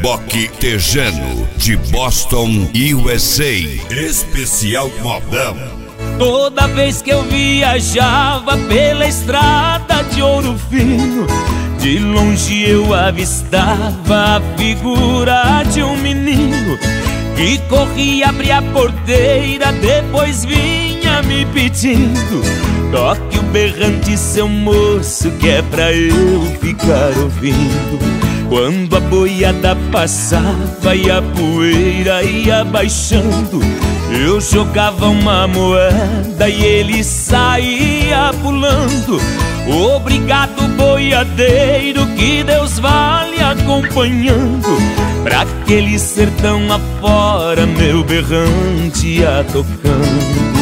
Reboque Tejano, de Boston, USA. Especial modão. Toda vez que eu viajava pela estrada de Ouro Fino, de longe eu avistava a figura de um menino que corria, abria a porteira, depois vinha me pedindo: toque o berrante, seu moço, que é pra eu ficar ouvindo. Quando a boiada passava e a poeira ia baixando, eu jogava uma moeda e ele saía pulando. Obrigado, boiadeiro, que Deus vá lhe acompanhando. Pra aquele sertão afora, meu berrante ia tocando.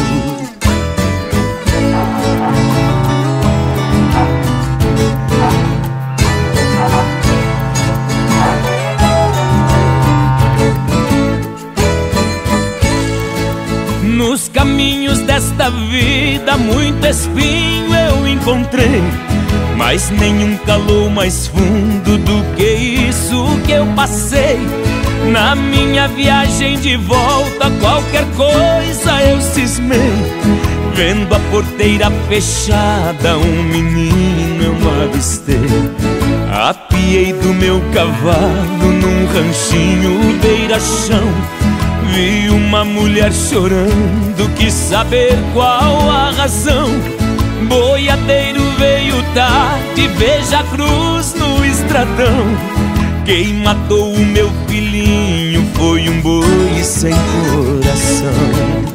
Nos caminhos desta vida muito espinho eu encontrei, mas nenhum calou mais fundo do que isso que eu passei. Na minha viagem de volta, qualquer coisa eu cismei. Vendo a porteira fechada, um menino eu avistei. Apiei do meu cavalo num ranchinho beira-chão. Vi uma mulher chorando, quis saber qual a razão. Boiadeiro veio tarde, veja a cruz no estradão. Quem matou o meu filhinho foi um boi sem coração.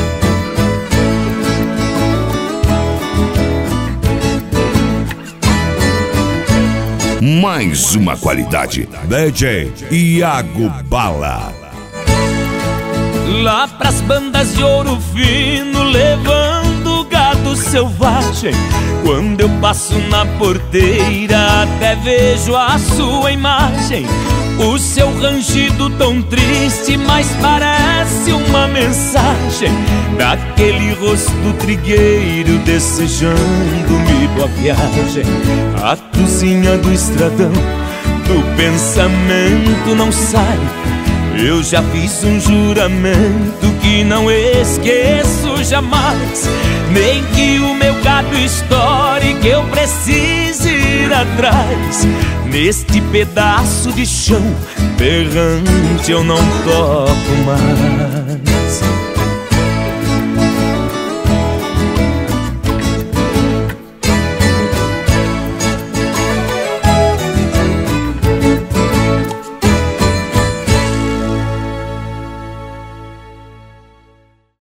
Mais uma qualidade, DJ Iago Bala. Lá pras bandas de Ouro Fino, levando gado selvagem, quando eu passo na porteira, até vejo a sua imagem. O seu rangido tão triste, mas parece uma mensagem daquele rosto trigueiro desejando-me boa viagem. A cozinha do estradão, do pensamento não sai. Eu já fiz um juramento que não esqueço jamais. Nem que o meu gado estoure, que eu precise ir atrás. Neste pedaço de chão berrante eu não toco mais.